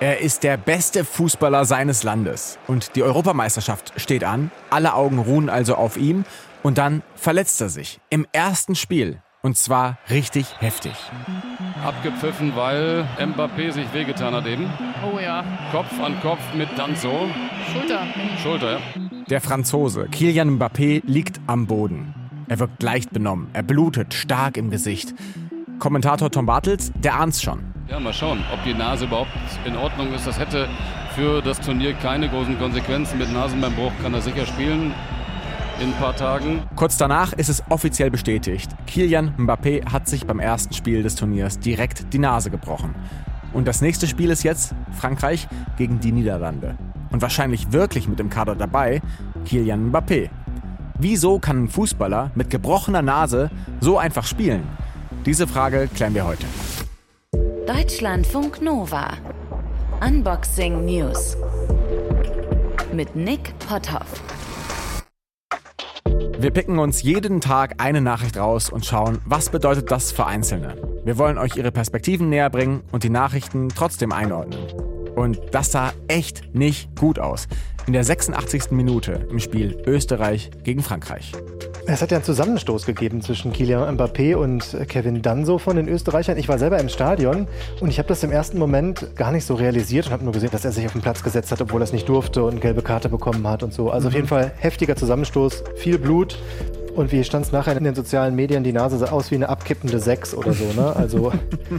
Er ist der beste Fußballer seines Landes. Und die Europameisterschaft steht an. Alle Augen ruhen also auf ihm. Und dann verletzt er sich. Im ersten Spiel. Und zwar richtig heftig. Abgepfiffen, weil Mbappé sich wehgetan hat eben. Oh ja. Kopf an Kopf mit Danso. Schulter, ja. Der Franzose Kylian Mbappé liegt am Boden. Er wirkt leicht benommen. Er blutet stark im Gesicht. Kommentator Tom Bartels, der ahnt's schon. Ja, mal schauen, ob die Nase überhaupt in Ordnung ist. Das hätte für das Turnier keine großen Konsequenzen. Mit Nasenbeinbruch kann er sicher spielen in ein paar Tagen. Kurz danach ist es offiziell bestätigt. Kylian Mbappé hat sich beim ersten Spiel des Turniers direkt die Nase gebrochen. Und das nächste Spiel ist jetzt Frankreich gegen die Niederlande. Und wahrscheinlich wirklich mit im Kader dabei Kylian Mbappé. Wieso kann ein Fußballer mit gebrochener Nase so einfach spielen? Diese Frage klären wir heute. Deutschlandfunk Nova. Unboxing News. Mit Nick Potthoff. Wir picken uns jeden Tag eine Nachricht raus und schauen, was bedeutet das für Einzelne. Wir wollen euch ihre Perspektiven näher bringen und die Nachrichten trotzdem einordnen. Und das sah echt nicht gut aus. In der 86. Minute im Spiel Österreich gegen Frankreich. Es hat ja einen Zusammenstoß gegeben zwischen Kylian Mbappé und Kevin Danso von den Österreichern. Ich war selber im Stadion und ich habe das im ersten Moment gar nicht so realisiert und habe nur gesehen, dass er sich auf den Platz gesetzt hat, obwohl er es nicht durfte und gelbe Karte bekommen hat und so. Also auf jeden Fall heftiger Zusammenstoß, viel Blut. Und wie stand es nachher in den sozialen Medien, die Nase sah aus wie eine abkippende 6 oder so, ne? Also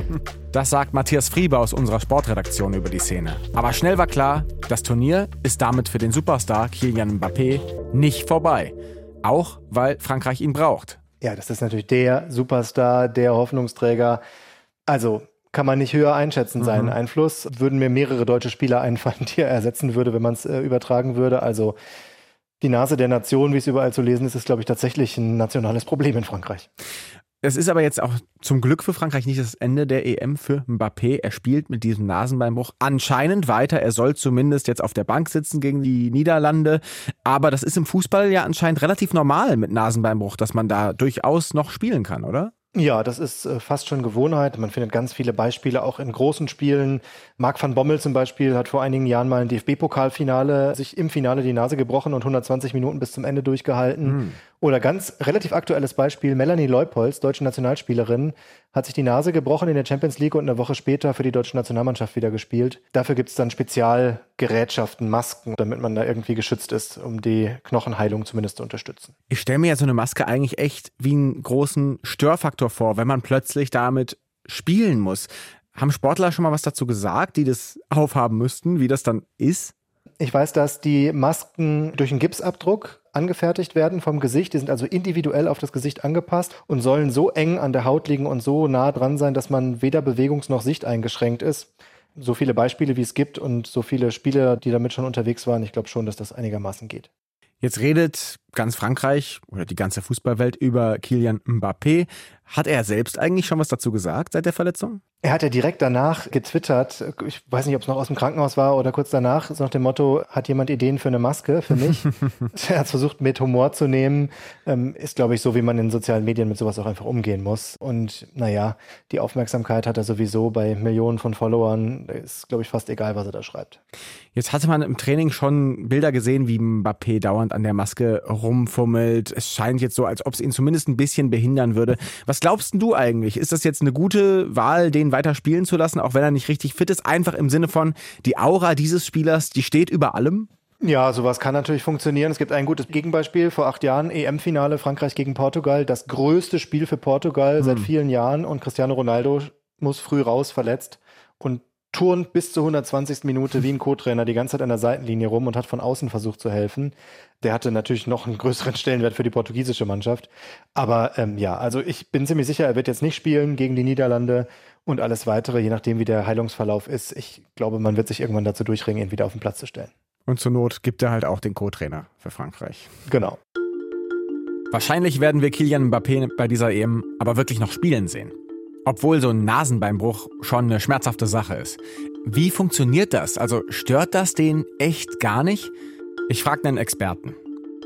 das sagt Matthias Friebe aus unserer Sportredaktion über die Szene. Aber schnell war klar, das Turnier ist damit für den Superstar Kylian Mbappé nicht vorbei. Auch weil Frankreich ihn braucht. Ja, das ist natürlich der Superstar, der Hoffnungsträger. Also kann man nicht höher einschätzen, seinen Einfluss. Würden mir mehrere deutsche Spieler einfallen, die er ersetzen würde, wenn man es übertragen würde. Also die Nase der Nation, wie es überall zu lesen ist, ist, glaube ich, tatsächlich ein nationales Problem in Frankreich. Es ist aber jetzt auch zum Glück für Frankreich nicht das Ende der EM für Mbappé. Er spielt mit diesem Nasenbeinbruch anscheinend weiter. Er soll zumindest jetzt auf der Bank sitzen gegen die Niederlande. Aber das ist im Fußball ja anscheinend relativ normal mit Nasenbeinbruch, dass man da durchaus noch spielen kann, oder? Ja, das ist fast schon Gewohnheit. Man findet ganz viele Beispiele auch in großen Spielen. Marc van Bommel zum Beispiel hat vor einigen Jahren mal ein DFB-Pokalfinale sich im Finale die Nase gebrochen und 120 Minuten bis zum Ende durchgehalten. Oder ganz relativ aktuelles Beispiel, Melanie Leupolz, deutsche Nationalspielerin, hat sich die Nase gebrochen in der Champions League und eine Woche später für die deutsche Nationalmannschaft wieder gespielt. Dafür gibt es dann Spezialgerätschaften, Masken, damit man da irgendwie geschützt ist, um die Knochenheilung zumindest zu unterstützen. Ich stelle mir ja so eine Maske eigentlich echt wie einen großen Störfaktor vor, wenn man plötzlich damit spielen muss. Haben Sportler schon mal was dazu gesagt, die das aufhaben müssten, wie das dann ist? Ich weiß, dass die Masken durch einen Gipsabdruck angefertigt werden vom Gesicht. Die sind also individuell auf das Gesicht angepasst und sollen so eng an der Haut liegen und so nah dran sein, dass man weder bewegungs- noch sichteingeschränkt ist. So viele Beispiele, wie es gibt und so viele Spieler, die damit schon unterwegs waren. Ich glaube schon, dass das einigermaßen geht. Jetzt redet ganz Frankreich oder die ganze Fußballwelt über Kylian Mbappé. Hat er selbst eigentlich schon was dazu gesagt seit der Verletzung? Er hat ja direkt danach getwittert, ich weiß nicht, ob es noch aus dem Krankenhaus war oder kurz danach, so nach dem Motto, hat jemand Ideen für eine Maske für mich? Er hat es versucht, mit Humor zu nehmen. Ist, glaube ich, so, wie man in sozialen Medien mit sowas auch einfach umgehen muss. Und naja, die Aufmerksamkeit hat er sowieso bei Millionen von Followern. Ist, glaube ich, fast egal, was er da schreibt. Jetzt hatte man im Training schon Bilder gesehen, wie Mbappé dauernd an der Maske rumfummelt. Es scheint jetzt so, als ob es ihn zumindest ein bisschen behindern würde. Was glaubst du eigentlich? Ist das jetzt eine gute Wahl, den weiter spielen zu lassen, auch wenn er nicht richtig fit ist? Einfach im Sinne von, die Aura dieses Spielers, die steht über allem? Ja, sowas kann natürlich funktionieren. Es gibt ein gutes Gegenbeispiel. Vor 8 Jahren EM-Finale Frankreich gegen Portugal. Das größte Spiel für Portugal seit vielen Jahren. Und Cristiano Ronaldo muss früh raus, verletzt. Und turnt bis zur 120. Minute wie ein Co-Trainer die ganze Zeit an der Seitenlinie rum und hat von außen versucht zu helfen. Der hatte natürlich noch einen größeren Stellenwert für die portugiesische Mannschaft. Aber ja, also ich bin ziemlich sicher, er wird jetzt nicht spielen gegen die Niederlande und alles Weitere, je nachdem wie der Heilungsverlauf ist. Ich glaube, man wird sich irgendwann dazu durchringen, ihn wieder auf den Platz zu stellen. Und zur Not gibt er halt auch den Co-Trainer für Frankreich. Genau. Wahrscheinlich werden wir Kylian Mbappé bei dieser EM aber wirklich noch spielen sehen. Obwohl so ein Nasenbeinbruch schon eine schmerzhafte Sache ist. Wie funktioniert das? Also stört das den echt gar nicht? Ich frage einen Experten.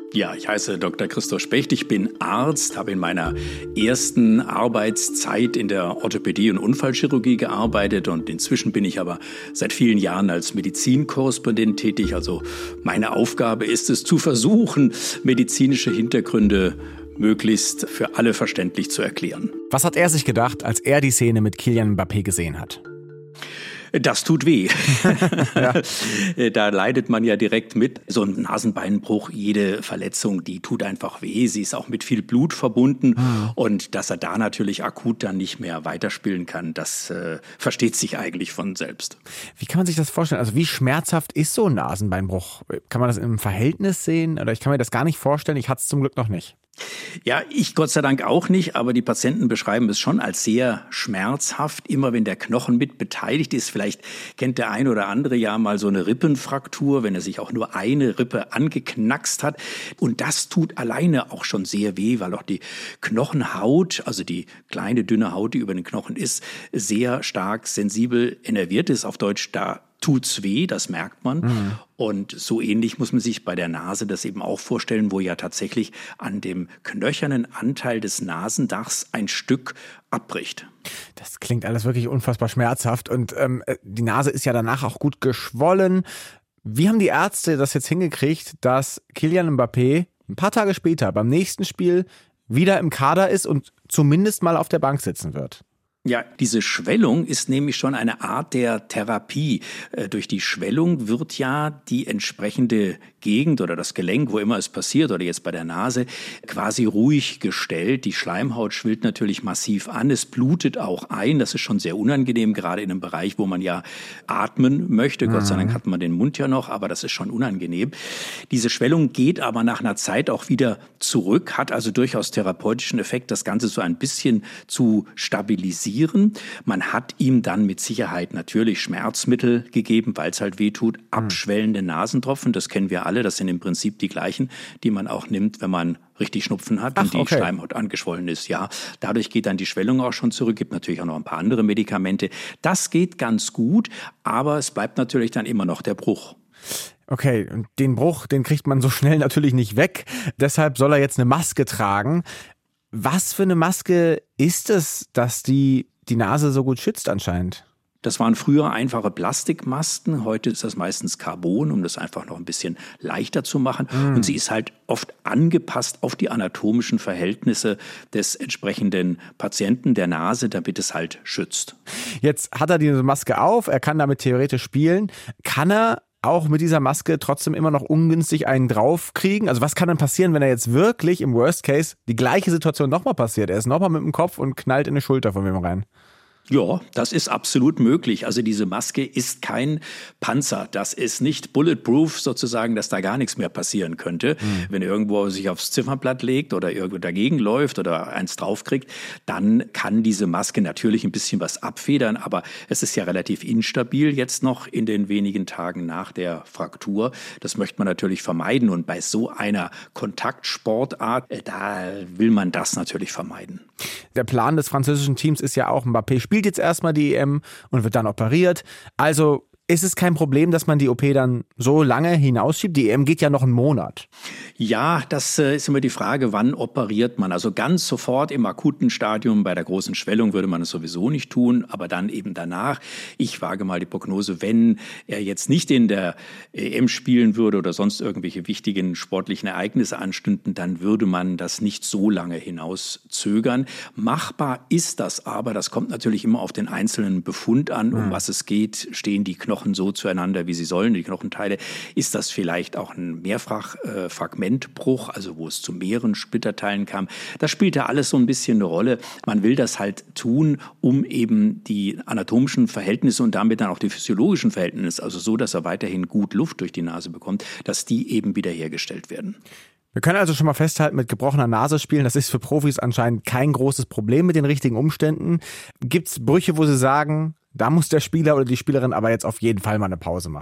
Ja, ich heiße Dr. Christoph Specht, ich bin Arzt, habe in meiner ersten Arbeitszeit in der Orthopädie und Unfallchirurgie gearbeitet und inzwischen bin ich aber seit vielen Jahren als Medizinkorrespondent tätig. Also meine Aufgabe ist es, zu versuchen, medizinische Hintergründe möglichst für alle verständlich zu erklären. Was hat er sich gedacht, als er die Szene mit Kylian Mbappé gesehen hat? Das tut weh. Ja. Da leidet man ja direkt mit. So ein Nasenbeinbruch, jede Verletzung, die tut einfach weh. Sie ist auch mit viel Blut verbunden. Und dass er da natürlich akut dann nicht mehr weiterspielen kann, das versteht sich eigentlich von selbst. Wie kann man sich das vorstellen? Also wie schmerzhaft ist so ein Nasenbeinbruch? Kann man das im Verhältnis sehen? Oder ich kann mir das gar nicht vorstellen. Ich hatte es zum Glück noch nicht. Ja, ich Gott sei Dank auch nicht, aber die Patienten beschreiben es schon als sehr schmerzhaft. Immer wenn der Knochen mit beteiligt ist, vielleicht kennt der eine oder andere ja mal so eine Rippenfraktur, wenn er sich auch nur eine Rippe angeknackst hat. Und das tut alleine auch schon sehr weh, weil auch die Knochenhaut, also die kleine, dünne Haut, die über den Knochen ist, sehr stark sensibel innerviert ist. Auf Deutsch, da tut's weh, das merkt man. Und so ähnlich muss man sich bei der Nase das eben auch vorstellen, wo ja tatsächlich an dem knöchernen Anteil des Nasendachs ein Stück abbricht. Das klingt alles wirklich unfassbar schmerzhaft und die Nase ist ja danach auch gut geschwollen. Wie haben die Ärzte das jetzt hingekriegt, dass Kylian Mbappé ein paar Tage später beim nächsten Spiel wieder im Kader ist und zumindest mal auf der Bank sitzen wird? Ja, diese Schwellung ist nämlich schon eine Art der Therapie. Durch die Schwellung wird ja die entsprechende Gegend oder das Gelenk, wo immer es passiert oder jetzt bei der Nase, quasi ruhig gestellt. Die Schleimhaut schwillt natürlich massiv an. Es blutet auch ein. Das ist schon sehr unangenehm, gerade in einem Bereich, wo man ja atmen möchte. Gott sei Dank hat man den Mund ja noch, aber das ist schon unangenehm. Diese Schwellung geht aber nach einer Zeit auch wieder zurück, hat also durchaus therapeutischen Effekt, das Ganze so ein bisschen zu stabilisieren. Man hat ihm dann mit Sicherheit natürlich Schmerzmittel gegeben, weil es halt weh tut. Abschwellende Nasentropfen, das kennen wir alle. Das sind im Prinzip die gleichen, die man auch nimmt, wenn man richtig Schnupfen hat und die Schleimhaut angeschwollen ist. Ja, dadurch geht dann die Schwellung auch schon zurück. Gibt natürlich auch noch ein paar andere Medikamente. Das geht ganz gut, aber es bleibt natürlich dann immer noch der Bruch. Okay, und den Bruch, den kriegt man so schnell natürlich nicht weg. Deshalb soll er jetzt eine Maske tragen. Was für eine Maske ist es, dass die Nase so gut schützt anscheinend? Das waren früher einfache Plastikmasken, heute ist das meistens Carbon, um das einfach noch ein bisschen leichter zu machen. Und sie ist halt oft angepasst auf die anatomischen Verhältnisse des entsprechenden Patienten der Nase, damit es halt schützt. Jetzt hat er diese Maske auf, er kann damit theoretisch spielen. Kann er auch mit dieser Maske trotzdem immer noch ungünstig einen draufkriegen? Also was kann dann passieren, wenn er jetzt wirklich im Worst Case die gleiche Situation nochmal passiert? Er ist nochmal mit dem Kopf und knallt in eine Schulter von wem rein. Ja, das ist absolut möglich. Also diese Maske ist kein Panzer. Das ist nicht bulletproof sozusagen, dass da gar nichts mehr passieren könnte. Wenn er irgendwo sich aufs Zifferblatt legt oder irgendwo dagegen läuft oder eins draufkriegt, dann kann diese Maske natürlich ein bisschen was abfedern. Aber es ist ja relativ instabil jetzt noch in den wenigen Tagen nach der Fraktur. Das möchte man natürlich vermeiden. Und bei so einer Kontaktsportart, da will man das natürlich vermeiden. Der Plan des französischen Teams ist ja auch, Mbappé spielt jetzt erstmal die EM und wird dann operiert. Also ist es kein Problem, dass man die OP dann so lange hinausschiebt? Die EM geht ja noch einen Monat. Ja, das ist immer die Frage, wann operiert man? Also ganz sofort im akuten Stadium bei der großen Schwellung würde man es sowieso nicht tun, aber dann eben danach. Ich wage mal die Prognose, wenn er jetzt nicht in der EM spielen würde oder sonst irgendwelche wichtigen sportlichen Ereignisse anstünden, dann würde man das nicht so lange hinauszögern. Machbar ist das aber, das kommt natürlich immer auf den einzelnen Befund an, um was es geht. Stehen die Knochen so zueinander, wie sie sollen, die Knochenteile? Ist das vielleicht auch ein Mehrfachfragmentbruch, also wo es zu mehreren Splitterteilen kam? Das spielt da alles so ein bisschen eine Rolle. Man will das halt tun, um eben die anatomischen Verhältnisse und damit dann auch die physiologischen Verhältnisse, also so, dass er weiterhin gut Luft durch die Nase bekommt, dass die eben wiederhergestellt werden. Wir können also schon mal festhalten, mit gebrochener Nase spielen, das ist für Profis anscheinend kein großes Problem mit den richtigen Umständen. Gibt es Brüche, wo Sie sagen, da muss der Spieler oder die Spielerin aber jetzt auf jeden Fall mal eine Pause machen?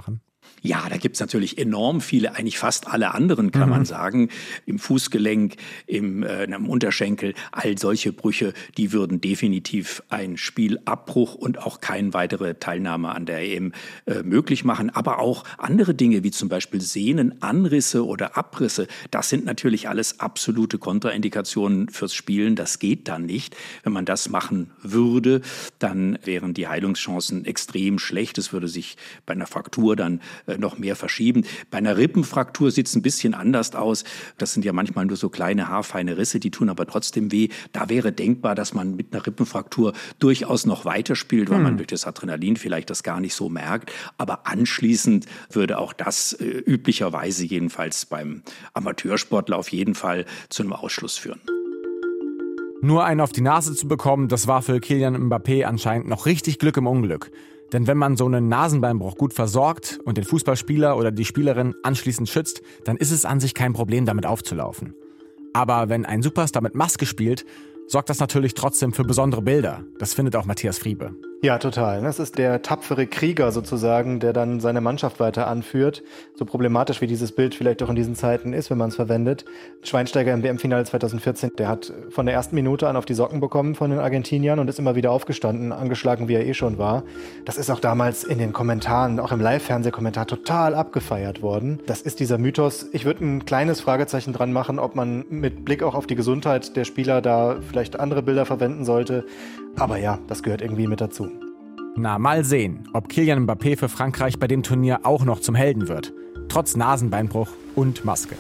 Ja, da gibt's natürlich enorm viele, eigentlich fast alle anderen, kann man sagen, im Fußgelenk, im Unterschenkel. All solche Brüche, die würden definitiv einen Spielabbruch und auch keine weitere Teilnahme an der EM möglich machen. Aber auch andere Dinge, wie zum Beispiel Sehnenanrisse oder Abrisse, das sind natürlich alles absolute Kontraindikationen fürs Spielen. Das geht dann nicht. Wenn man das machen würde, dann wären die Heilungschancen extrem schlecht. Es würde sich bei einer Fraktur dann noch mehr verschieben. Bei einer Rippenfraktur sieht es ein bisschen anders aus. Das sind ja manchmal nur so kleine, haarfeine Risse, die tun aber trotzdem weh. Da wäre denkbar, dass man mit einer Rippenfraktur durchaus noch weiterspielt, weil man durch das Adrenalin vielleicht das gar nicht so merkt. Aber anschließend würde auch das üblicherweise jedenfalls beim Amateursportler auf jeden Fall zu einem Ausschluss führen. Nur einen auf die Nase zu bekommen, das war für Kylian Mbappé anscheinend noch richtig Glück im Unglück. Denn wenn man so einen Nasenbeinbruch gut versorgt und den Fußballspieler oder die Spielerin anschließend schützt, dann ist es an sich kein Problem, damit aufzulaufen. Aber wenn ein Superstar mit Maske spielt, sorgt das natürlich trotzdem für besondere Bilder. Das findet auch Matthias Friebe. Ja, total. Das ist der tapfere Krieger sozusagen, der dann seine Mannschaft weiter anführt. So problematisch wie dieses Bild vielleicht auch in diesen Zeiten ist, wenn man es verwendet. Schweinsteiger im WM-Finale 2014, der hat von der ersten Minute an auf die Socken bekommen von den Argentiniern und ist immer wieder aufgestanden, angeschlagen wie er eh schon war. Das ist auch damals in den Kommentaren, auch im Live-Fernsehkommentar total abgefeiert worden. Das ist dieser Mythos. Ich würde ein kleines Fragezeichen dran machen, ob man mit Blick auch auf die Gesundheit der Spieler da vielleicht andere Bilder verwenden sollte. Aber ja, das gehört irgendwie mit dazu. Na, mal sehen, ob Kylian Mbappé für Frankreich bei dem Turnier auch noch zum Helden wird. Trotz Nasenbeinbruch und Maske.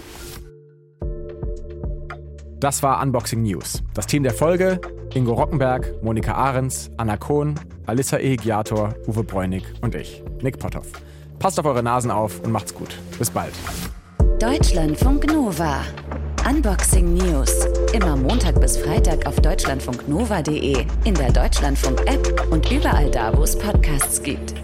Das war Unboxing News. Das Team der Folge: Ingo Rockenberg, Monika Ahrens, Anna Kohn, Alissa Ehigiator, Uwe Bräunig und ich, Nick Potthoff. Passt auf eure Nasen auf und macht's gut. Bis bald. Deutschlandfunk Nova. Unboxing News. Immer Montag bis Freitag auf deutschlandfunknova.de, in der Deutschlandfunk-App und überall da, wo es Podcasts gibt.